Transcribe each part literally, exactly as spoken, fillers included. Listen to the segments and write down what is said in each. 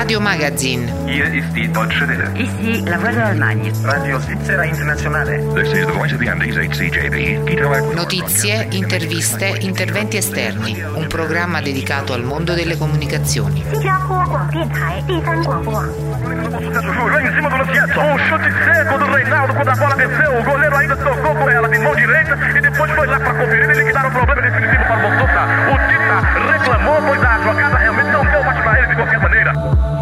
Radio Magazine. Hier ist die Deutsche Welle. Ici la voix de l'Allemagne. Radio Svizzera Internazionale. This is the voice of the Andes, H C J B. Notizie, interviste, interventi esterni. Un programma dedicato al mondo delle comunicazioni. Joga em cima do Luciano, um chute seco do Reinaldo quando a bola desceu, o goleiro ainda tocou com ela de mão direita e depois foi lá para conferir e liquidar o problema definitivo para o Montota. O Tita reclamou, pois a jogada realmente não deu mais para ele de qualquer maneira.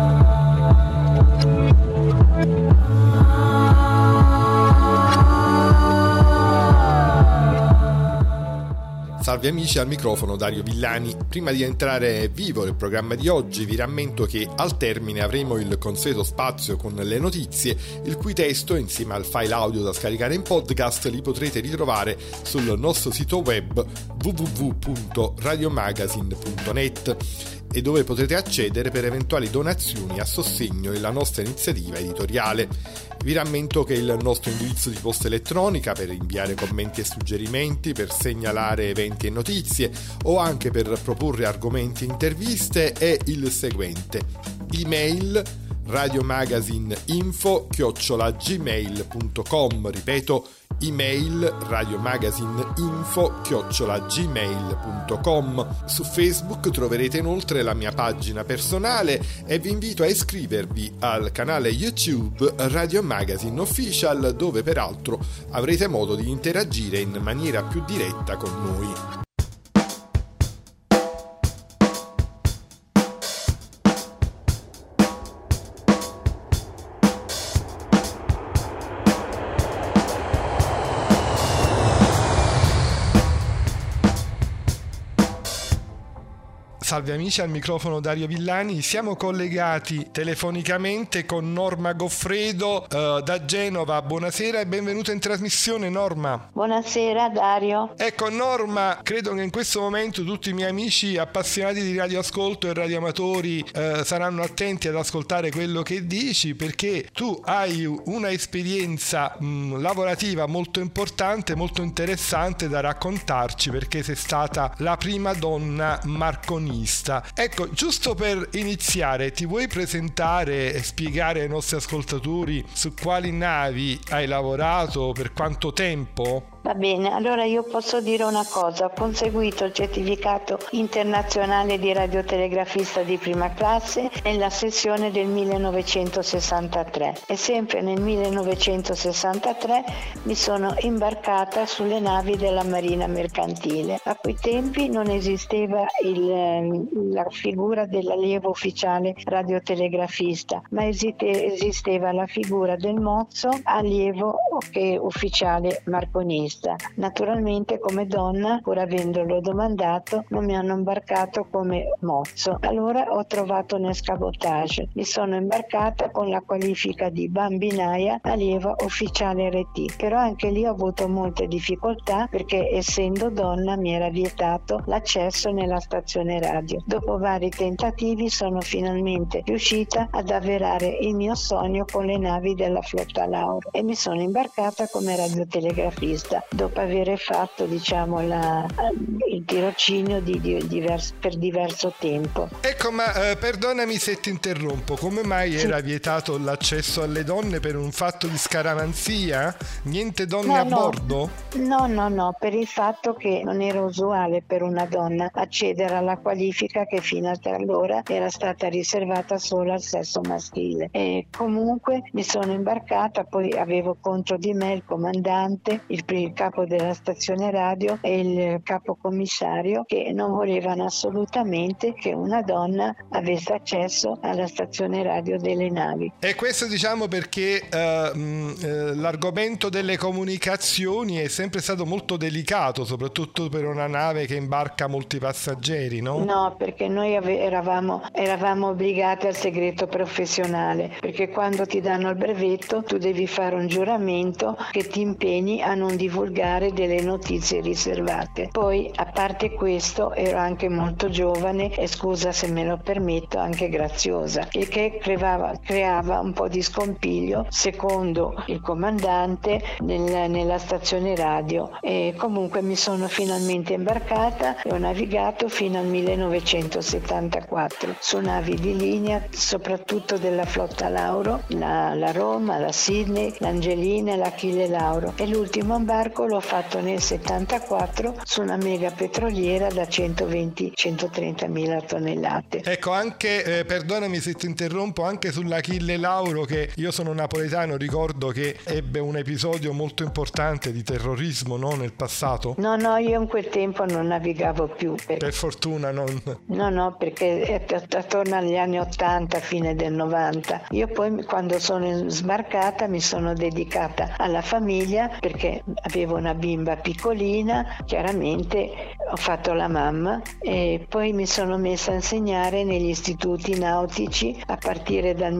Salve amici, al microfono Dario Villani. Prima di entrare vivo nel programma di oggi vi rammento che al termine avremo il consueto spazio con le notizie, il cui testo insieme al file audio da scaricare in podcast li potrete ritrovare sul nostro sito web w w w punto radiomagazine punto net e dove potrete accedere per eventuali donazioni a sostegno della nostra iniziativa editoriale. Vi rammento che il nostro indirizzo di posta elettronica per inviare commenti e suggerimenti, per segnalare eventi e notizie o anche per proporre argomenti e interviste è il seguente: email radiomagazineinfo chiocciola gmail punto com, ripeto email radiomagazineinfo chiocciola gmail punto com. Su Facebook troverete inoltre la mia pagina personale e vi invito a iscrivervi al canale YouTube Radio Magazine Official, dove peraltro avrete modo di interagire in maniera più diretta con noi. Salve amici, al microfono Dario Villani. Siamo collegati telefonicamente con Norma Goffredo eh, da Genova. Buonasera e benvenuta in trasmissione, Norma. Buonasera Dario. Ecco Norma, credo che in questo momento tutti i miei amici appassionati di radioascolto e radioamatori eh, saranno attenti ad ascoltare quello che dici, perché tu hai una esperienza mh, lavorativa molto importante, molto interessante da raccontarci, perché sei stata la prima donna marconista. Ecco, giusto per iniziare, ti vuoi presentare e spiegare ai nostri ascoltatori su quali navi hai lavorato, per quanto tempo? Va bene, allora io posso dire una cosa: ho conseguito il certificato internazionale di radiotelegrafista di prima classe nella sessione del millenovecentosessantatré e sempre nel millenovecentosessantatré mi sono imbarcata sulle navi della Marina Mercantile. A quei tempi non esisteva il, la figura dell'allievo ufficiale radiotelegrafista, ma esiste, esisteva la figura del mozzo allievo che ufficiale marconista. Naturalmente come donna, pur avendolo domandato, non mi hanno imbarcato come mozzo. Allora ho trovato un escabotage. Mi sono imbarcata con la qualifica di bambinaia allieva ufficiale R T, però anche lì ho avuto molte difficoltà perché essendo donna mi era vietato l'accesso nella stazione radio. Dopo vari tentativi sono finalmente riuscita ad avverare il mio sogno con le navi della flotta Lauro e mi sono imbarcata come radiotelegrafista dopo aver fatto diciamo la, il tirocinio di, di, divers, per diverso tempo. Ecco, ma eh, perdonami se ti interrompo, come mai sì. era vietato l'accesso alle donne? Per un fatto di scaramanzia? Niente donne no, a no. bordo? No, no, no, per il fatto che non era usuale per una donna accedere alla qualifica che fino ad allora era stata riservata solo al sesso maschile. E comunque mi sono imbarcata, poi avevo contro di me il comandante, il il capo della stazione radio e il capo commissario, che non volevano assolutamente che una donna avesse accesso alla stazione radio delle navi. E questo diciamo perché uh, mh, l'argomento delle comunicazioni è sempre stato molto delicato, soprattutto per una nave che imbarca molti passeggeri, no? No, perché noi ave- eravamo, eravamo obbligati al segreto professionale, perché quando ti danno il brevetto tu devi fare un giuramento che ti impegni a non divulgare delle notizie riservate. Poi, a parte questo, ero anche molto giovane e, scusa se me lo permetto, anche graziosa, il che creava, creava un po' di scompiglio secondo il comandante nel, nella stazione radio. E comunque mi sono finalmente imbarcata e ho navigato fino al millenovecentosessantotto millenovecentosettantaquattro su navi di linea, soprattutto della flotta Lauro, la, la Roma, la Sydney, l'Angelina e l'Achille Lauro, e l'ultimo imbarco l'ho fatto nel settantaquattro su una mega petroliera da centoventi centotrenta mila tonnellate. Ecco, anche eh, perdonami se ti interrompo, anche sull'Achille Lauro, che io sono napoletano, ricordo che ebbe un episodio molto importante di terrorismo, no, nel passato. No, no, io in quel tempo non navigavo più. Per, per fortuna non... No, no, perché è attorno agli anni ottanta, fine del novanta. Io poi quando sono sbarcata mi sono dedicata alla famiglia, perché avevo una bimba piccolina, chiaramente ho fatto la mamma, e poi mi sono messa a insegnare negli istituti nautici a partire dal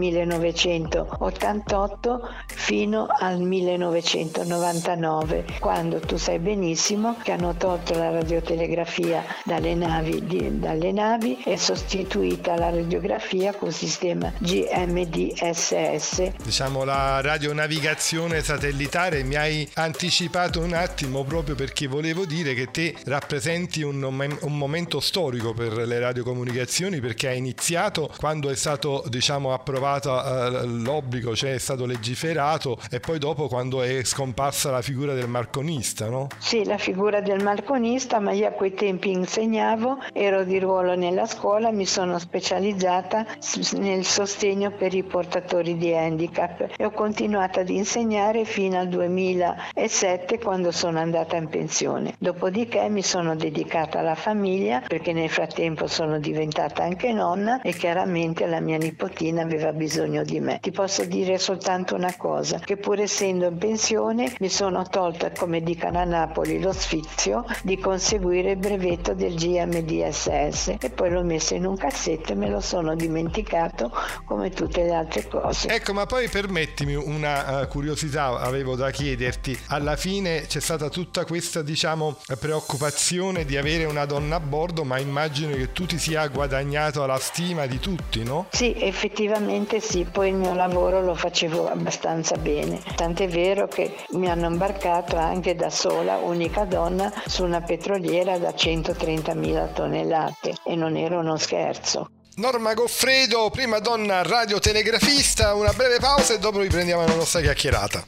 millenovecentottantotto fino al millenovecentonovantanove, quando tu sai benissimo che hanno tolto la radiotelegrafia dalle navi, di, dalle navi e sostituita la radiografia col sistema G M D S S. Diciamo la radionavigazione satellitare. Mi hai anticipato un attimo, proprio perché volevo dire che te rappresenti un, un momento storico per le radiocomunicazioni, perché hai iniziato quando è stato, diciamo, approvato uh, l'obbligo, cioè è stato legiferato, e poi dopo quando è scomparsa la figura del marconista, no? Sì, la figura del marconista, ma io a quei tempi insegnavo, ero di ruolo nella scuola, mi sono specializzata nel sostegno per i portatori di handicap e ho continuato ad insegnare fino al duemilasette, quando sono andata in pensione. Dopodiché mi sono dedicata alla famiglia, perché nel frattempo sono diventata anche nonna e chiaramente la mia nipotina aveva bisogno di me. Ti posso dire soltanto una cosa, che pur essendo in pensione mi sono tolta, come dicono a Napoli, lo sfizio di conseguire il brevetto del G M D S S, e poi l'ho messo in un cassetto e me lo sono dimenticato come tutte le altre cose. Ecco, ma poi permettimi una uh, curiosità, avevo da chiederti. Alla fine c'è stata tutta questa, diciamo, preoccupazione di avere una donna a bordo, ma immagino che tu ti sia guadagnato la stima di tutti, no? Sì, effettivamente sì, poi il mio lavoro lo facevo abbastanza bene, tant'è vero che mi hanno imbarcato anche da sola, unica donna, su una petroliera da centotrentamila tonnellate, e non era uno scherzo. Norma Goffredo, prima donna radiotelegrafista. Una breve pausa e dopo riprendiamo la nostra chiacchierata.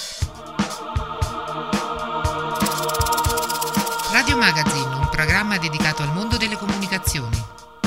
Radio Magazine, un programma dedicato al mondo delle comunicazioni.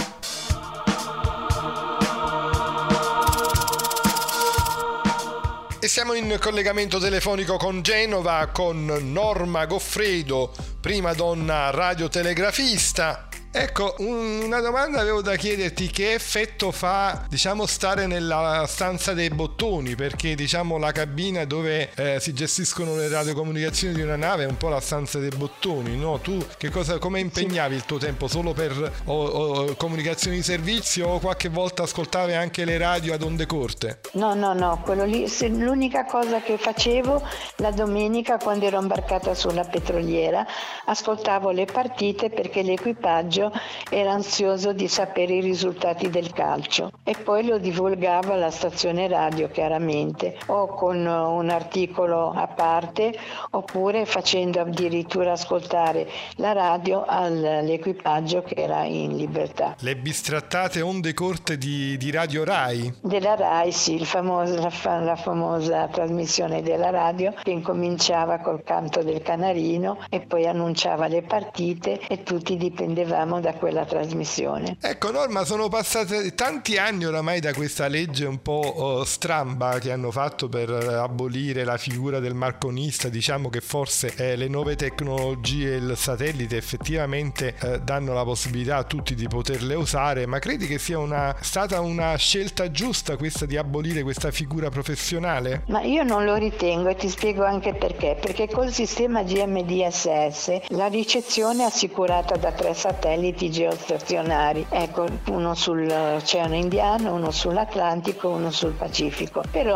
E siamo in collegamento telefonico con Genova, con Norma Goffredo, prima donna radiotelegrafista. Ecco, una domanda avevo da chiederti: che effetto fa, diciamo, stare nella stanza dei bottoni? Perché, diciamo, la cabina dove eh, si gestiscono le radiocomunicazioni di una nave è un po' la stanza dei bottoni, no? Tu che cosa, come impegnavi il tuo tempo? Solo per o, o, comunicazioni di servizio, o qualche volta ascoltavi anche le radio ad onde corte? No, no, no, quello lì, se, l'unica cosa che facevo la domenica, quando ero imbarcata sulla petroliera, ascoltavo le partite, perché l'equipaggio era ansioso di sapere i risultati del calcio, e poi lo divulgava alla stazione radio, chiaramente, o con un articolo a parte, oppure facendo addirittura ascoltare la radio all'equipaggio che era in libertà. Le bistrattate onde corte di, di Radio Rai? Della Rai, sì, il famoso, la, la famosa trasmissione della radio, che incominciava col canto del canarino e poi annunciava le partite, e tutti dipendevamo da quella trasmissione. Ecco, Norma, sono passati tanti anni oramai da questa legge un po' oh, stramba che hanno fatto per abolire la figura del marconista. Diciamo che forse eh, le nuove tecnologie e il satellite effettivamente eh, danno la possibilità a tutti di poterle usare, ma credi che sia una, stata una scelta giusta questa di abolire questa figura professionale? Ma io non lo ritengo, e ti spiego anche perché. Perché col sistema G M D S S la ricezione è assicurata da tre satelliti geostazionari, ecco, uno sull'Oceano Indiano, uno sull'Atlantico, uno sul Pacifico. Però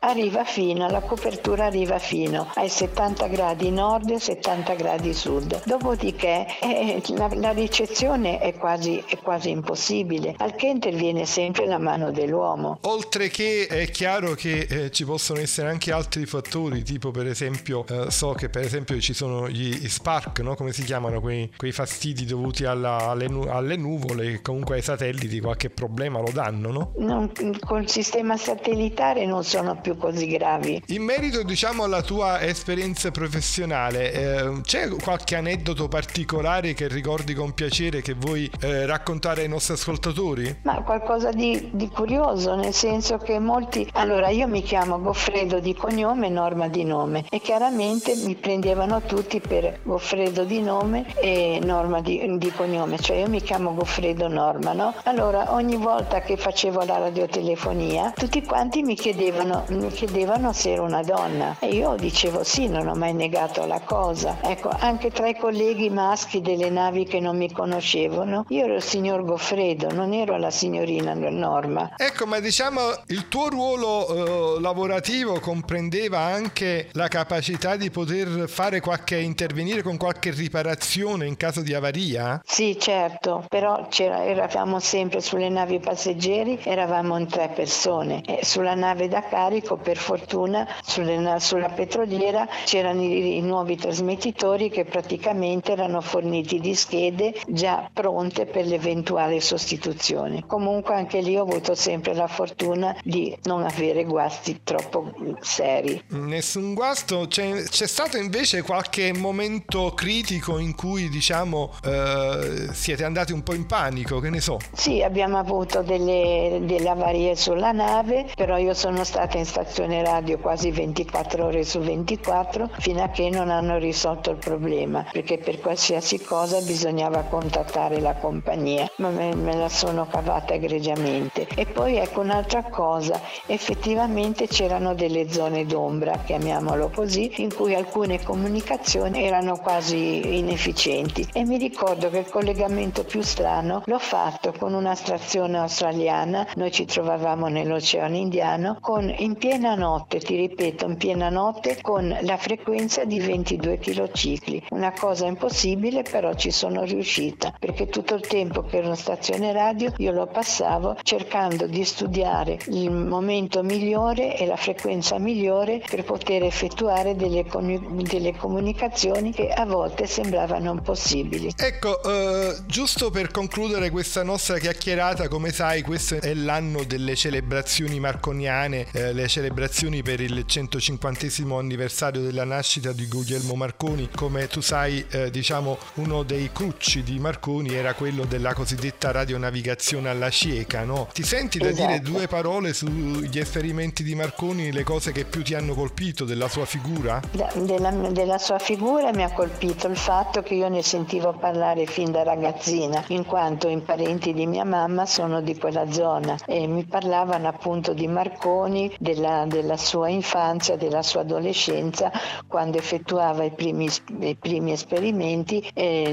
arriva fino, la copertura arriva fino ai settanta gradi nord e settanta gradi sud. Dopodiché eh, la, la ricezione è quasi, è quasi impossibile, al che interviene sempre la mano dell'uomo. Oltre che è chiaro che eh, ci possono essere anche altri fattori, tipo per esempio eh, so che per esempio ci sono gli, gli spark, no? Come si chiamano quei, quei fastidi dovuti alla, alle, nu- alle nuvole, che comunque ai satelliti qualche problema lo danno, no? Non, col sistema satellitare non sono più così gravi. In merito, diciamo, alla tua esperienza professionale, eh, c'è qualche aneddoto particolare che ricordi con piacere che vuoi eh, raccontare ai nostri ascoltatori? Ma qualcosa di, di curioso, nel senso che molti... Allora, io mi chiamo Goffredo di cognome, Norma di nome, e chiaramente mi prendevano tutti per Goffredo di nome e Norma di, di cognome, cioè io mi chiamo Goffredo Norma, no? Allora, ogni volta che facevo la radiotelefonia, tutti quanti mi chiedevano, mi chiedevano se ero una donna, e io dicevo sì, non ho mai negato la cosa. Ecco, anche tra i colleghi maschi delle navi che non mi conoscevano, io ero il signor Goffredo, non ero la signorina Norma. Ecco, ma diciamo il tuo ruolo eh, lavorativo comprendeva anche la capacità di poter fare qualche intervenire con qualche riparazione in caso di avaria? Sì, certo, però c'era, eravamo sempre sulle navi passeggeri, eravamo in tre persone, e sulla nave da carico per fortuna sulle, sulla petroliera c'erano i, i nuovi trasmettitori che praticamente erano forniti di schede già pronte per l'eventuale sostituzione. Comunque anche lì ho avuto sempre la fortuna di non avere guasti troppo seri. Nessun guasto. C'è, c'è stato invece qualche momento critico in cui diciamo eh, siete andati un po' in panico, che ne so? Sì, abbiamo avuto delle, delle avarie sulla nave, però io sono stata in stazione radio quasi ventiquattro ore su ventiquattro fino a che non hanno risolto il problema, perché per qualsiasi cosa bisognava contattare la compagnia, ma me, me la sono cavata egregiamente. E poi ecco un'altra cosa, effettivamente c'erano delle zone d'ombra, chiamiamolo così, in cui alcune comunicazioni erano quasi inefficienti, e mi ricordo che il collegamento più strano l'ho fatto con una stazione australiana, noi ci trovavamo nell'Oceano Indiano, con in piena notte, ti ripeto, in piena notte, con la frequenza di ventidue kilocicli, una cosa impossibile, però ci sono riuscita, perché tutto il tempo che ero in stazione radio io lo passavo cercando di studiare il momento migliore e la frequenza migliore per poter effettuare delle, con- delle comunicazioni che a volte sembravano impossibili. Ecco, eh, giusto per concludere questa nostra chiacchierata, come sai questo è l'anno delle celebrazioni marconiane, eh, le celebrazioni per il centocinquantesimo anniversario della nascita di Guglielmo Marconi. Come tu sai, eh, diciamo uno dei crucci di Marconi era quello della cosiddetta radionavigazione alla cieca, no? Ti senti da Esatto. dire due parole sugli esperimenti di Marconi, le cose che più ti hanno colpito della sua figura? Da, della, della sua figura mi ha colpito il fatto che io ne sentivo parlare fin da ragazzina, in quanto i parenti di mia mamma sono di quella zona e mi parlavano appunto di Marconi, della, della sua infanzia, della sua adolescenza, quando effettuava i primi, i primi esperimenti,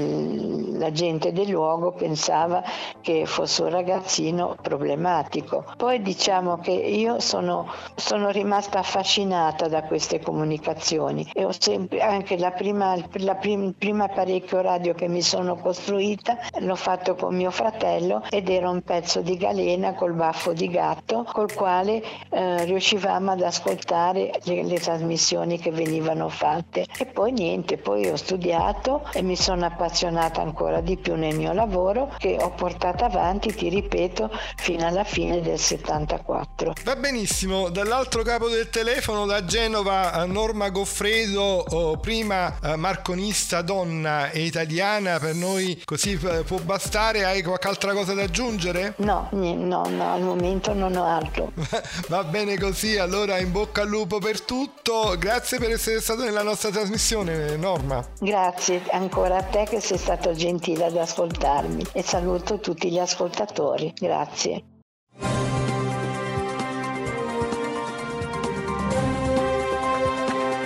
e la gente del luogo pensava che fosse un ragazzino problematico. Poi diciamo che io sono, sono rimasta affascinata da queste comunicazioni, e ho sempre anche la prima, la prim, prima apparecchio radio che mi sono costruita l'ho fatto con mio fratello, ed era un pezzo di galena col baffo di gatto col quale eh, riuscivamo ad ascoltare le, le trasmissioni che venivano fatte. E poi niente, poi ho studiato e mi sono appassionata ancora di più nel mio lavoro, che ho portato avanti, ti ripeto, fino alla fine del settantaquattro. Va benissimo. Dall'altro capo del telefono, da Genova, Norma Goffredo, oh, prima eh, marconista donna e italiana, per noi così eh, può bastare. Hai qualche altra cosa da aggiungere? No, no, no, al momento non ho altro. Va bene così, allora in bocca al lupo per tutto. Grazie per essere stato nella nostra trasmissione, Norma. Grazie ancora a te che sei stato gentile ad ascoltarmi, e saluto tutti gli ascoltatori. Grazie.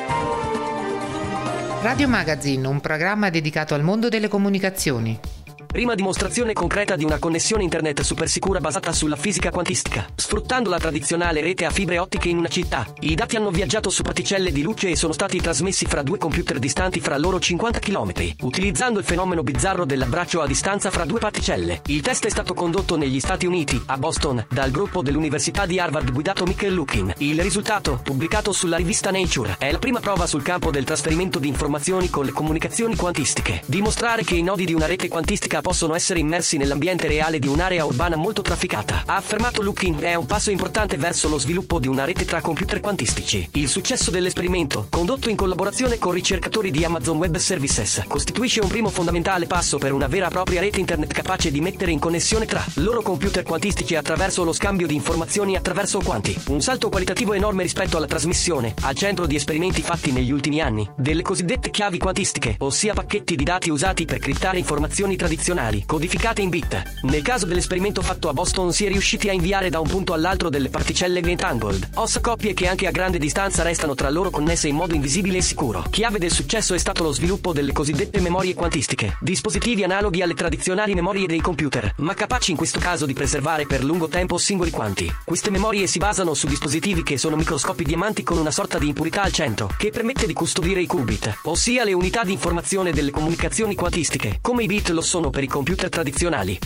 Radio Magazine, un programma dedicato al mondo delle comunicazioni. prima dimostrazione concreta di una connessione internet super sicura basata sulla fisica quantistica. Sfruttando la tradizionale rete a fibre ottiche in una città, i dati hanno viaggiato su particelle di luce e sono stati trasmessi fra due computer distanti fra loro cinquanta chilometri, utilizzando il fenomeno bizzarro dell'abbraccio a distanza fra due particelle. Il test è stato condotto negli Stati Uniti, a Boston, dal gruppo dell'Università di Harvard guidato Michael Lukin. Il risultato, pubblicato sulla rivista Nature, è la prima prova sul campo del trasferimento di informazioni con le comunicazioni quantistiche. Dimostrare che i nodi di una rete quantistica possono essere immersi nell'ambiente reale di un'area urbana molto trafficata, ha affermato Lukin, è un passo importante verso lo sviluppo di una rete tra computer quantistici. Il successo dell'esperimento, condotto in collaborazione con ricercatori di Amazon Web Services, costituisce un primo fondamentale passo per una vera e propria rete internet capace di mettere in connessione tra loro computer quantistici attraverso lo scambio di informazioni attraverso quanti. Un salto qualitativo enorme rispetto alla trasmissione, al centro di esperimenti fatti negli ultimi anni, delle cosiddette chiavi quantistiche, ossia pacchetti di dati usati per criptare informazioni tradizionali, codificate in bit. Nel caso dell'esperimento fatto a Boston si è riusciti a inviare da un punto all'altro delle particelle entangled, ossa coppie che anche a grande distanza restano tra loro connesse in modo invisibile e sicuro. Chiave del successo è stato lo sviluppo delle cosiddette memorie quantistiche, dispositivi analoghi alle tradizionali memorie dei computer, ma capaci in questo caso di preservare per lungo tempo singoli quanti. Queste memorie si basano su dispositivi che sono microscopi diamanti con una sorta di impurità al centro, che permette di custodire i qubit, ossia le unità di informazione delle comunicazioni quantistiche, come i bit lo sono per i computer tradizionali.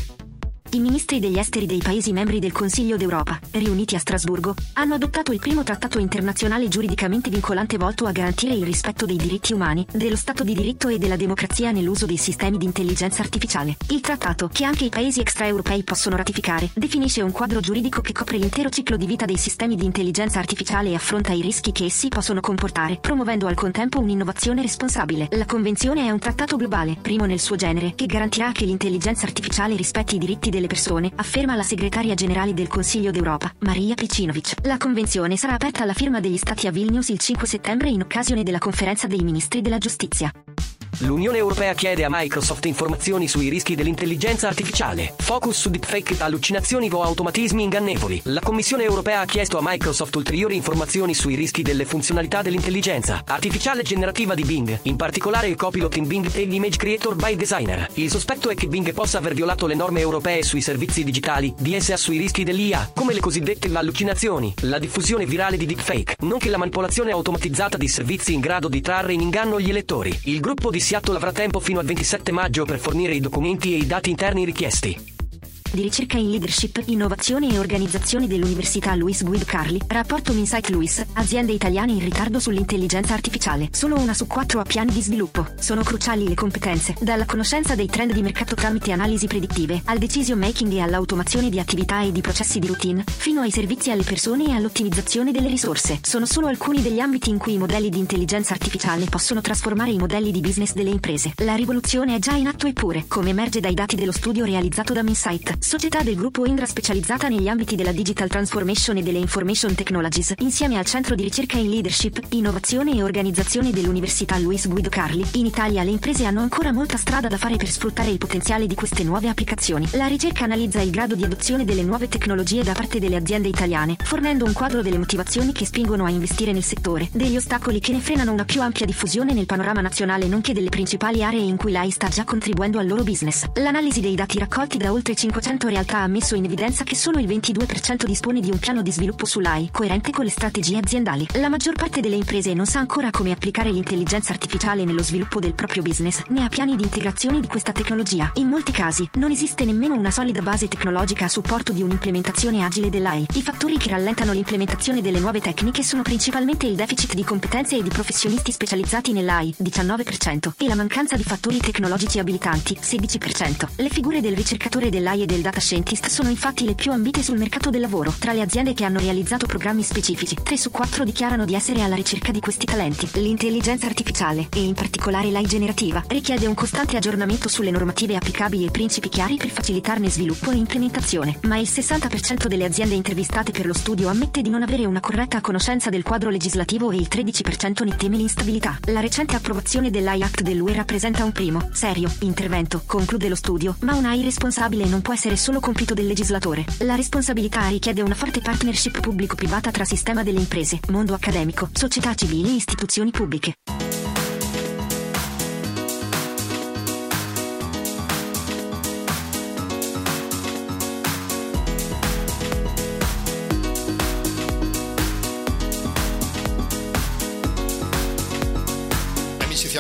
I ministri degli esteri dei Paesi membri del Consiglio d'Europa, riuniti a Strasburgo, hanno adottato il primo trattato internazionale giuridicamente vincolante volto a garantire il rispetto dei diritti umani, dello Stato di diritto e della democrazia nell'uso dei sistemi di intelligenza artificiale. Il trattato, che anche i Paesi extraeuropei possono ratificare, definisce un quadro giuridico che copre l'intero ciclo di vita dei sistemi di intelligenza artificiale e affronta i rischi che essi possono comportare, promuovendo al contempo un'innovazione responsabile. La Convenzione è un trattato globale, primo nel suo genere, che garantirà che l'intelligenza artificiale rispetti i diritti delle persone, afferma la segretaria generale del Consiglio d'Europa, Marija Pecinovic. La convenzione sarà aperta alla firma degli Stati a Vilnius il cinque settembre in occasione della conferenza dei ministri della giustizia. L'Unione Europea chiede a Microsoft informazioni sui rischi dell'intelligenza artificiale. Focus su deepfake, allucinazioni o automatismi ingannevoli. La Commissione Europea ha chiesto a Microsoft ulteriori informazioni sui rischi delle funzionalità dell'intelligenza artificiale generativa di Bing, in particolare il copilot in Bing e l'Image Creator by Designer. Il sospetto è che Bing possa aver violato le norme europee sui servizi digitali, D S A sui rischi dell'I A, come le cosiddette allucinazioni, la diffusione virale di deepfake, nonché la manipolazione automatizzata di servizi in grado di trarre in inganno gli elettori. Il gruppo di Seattle avrà tempo fino al ventisette maggio per fornire i documenti e i dati interni richiesti. Di ricerca in leadership, innovazione e organizzazione dell'Università Luis Guido Carli, rapporto Insight Luis, aziende italiane in ritardo sull'intelligenza artificiale. Solo una su quattro ha piani di sviluppo. Sono cruciali le competenze, dalla conoscenza dei trend di mercato tramite analisi predittive, al decision making e all'automazione di attività e di processi di routine, fino ai servizi alle persone e all'ottimizzazione delle risorse. Sono solo alcuni degli ambiti in cui i modelli di intelligenza artificiale possono trasformare i modelli di business delle imprese. La rivoluzione è già in atto eppure, come emerge dai dati dello studio realizzato da Insight, società del gruppo Indra specializzata negli ambiti della digital transformation e delle information technologies, insieme al centro di ricerca in leadership, innovazione e organizzazione dell'Università Luis Guido Carli. In Italia le imprese hanno ancora molta strada da fare per sfruttare il potenziale di queste nuove applicazioni. La ricerca analizza il grado di adozione delle nuove tecnologie da parte delle aziende italiane, fornendo un quadro delle motivazioni che spingono a investire nel settore, degli ostacoli che ne frenano una più ampia diffusione nel panorama nazionale, nonché delle principali aree in cui l'A I sta già contribuendo al loro business. L'analisi dei dati raccolti da oltre cinquecento realtà ha messo in evidenza che solo il ventidue per cento dispone di un piano di sviluppo sull'A I coerente con le strategie aziendali. La maggior parte delle imprese non sa ancora come applicare l'intelligenza artificiale nello sviluppo del proprio business, né ha piani di integrazione di questa tecnologia. In molti casi, non esiste nemmeno una solida base tecnologica a supporto di un'implementazione agile dell'A I. I fattori che rallentano l'implementazione delle nuove tecniche sono principalmente il deficit di competenze e di professionisti specializzati nell'A I, diciannove per cento, e la mancanza di fattori tecnologici abilitanti, sedici per cento. Le figure del ricercatore dell'A I e del data scientist sono infatti le più ambite sul mercato del lavoro. Tra le aziende che hanno realizzato programmi specifici, tre su quattro dichiarano di essere alla ricerca di questi talenti. L'intelligenza artificiale, e in particolare l'A I generativa, richiede un costante aggiornamento sulle normative applicabili e principi chiari per facilitarne sviluppo e implementazione. Ma il sessanta per cento delle aziende intervistate per lo studio ammette di non avere una corretta conoscenza del quadro legislativo e il tredici per cento ne teme l'instabilità. La recente approvazione dell'A I Act dell'U E rappresenta un primo, serio, intervento, conclude lo studio, ma un'A I responsabile non può essere solo compito del legislatore. La responsabilità richiede una forte partnership pubblico-privata tra sistema delle imprese, mondo accademico, società civile e istituzioni pubbliche.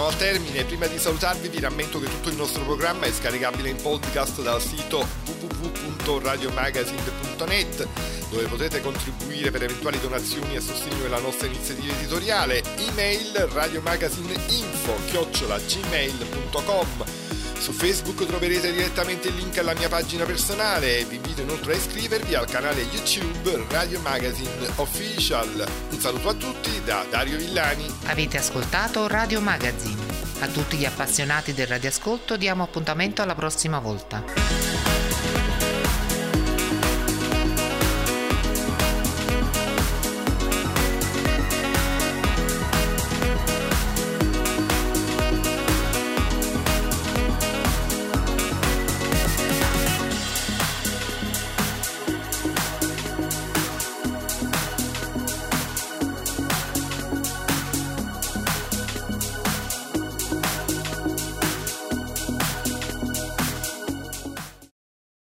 al termine. Prima di salutarvi vi rammento che tutto il nostro programma è scaricabile in podcast dal sito w w w punto radio magazine punto net, dove potete contribuire per eventuali donazioni a sostegno della nostra iniziativa editoriale. Email radiomagazineinfo chiocciola gmail punto com. Su Facebook troverete direttamente il link alla mia pagina personale e vi invito inoltre a iscrivervi al canale YouTube Radio Magazine Official. Un saluto a tutti da Dario Villani. Avete ascoltato Radio Magazine. A tutti gli appassionati del radioascolto diamo appuntamento alla prossima volta.